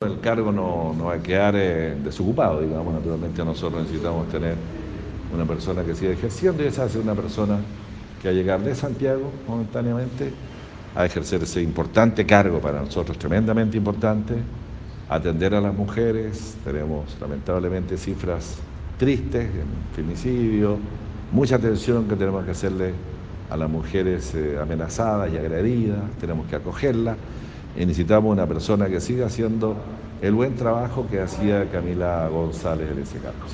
el cargo no va a quedar desocupado, digamos. Naturalmente nosotros necesitamos tener una persona que siga ejerciendo, y esa va a ser una persona que va a llegar de Santiago momentáneamente a ejercer ese importante cargo para nosotros, tremendamente importante, atender a las mujeres. Tenemos lamentablemente cifras tristes en femicidio, mucha atención que tenemos que hacerle a las mujeres amenazadas y agredidas, tenemos que acogerlas, y necesitamos una persona que siga haciendo el buen trabajo que hacía Camila González en ese cargo.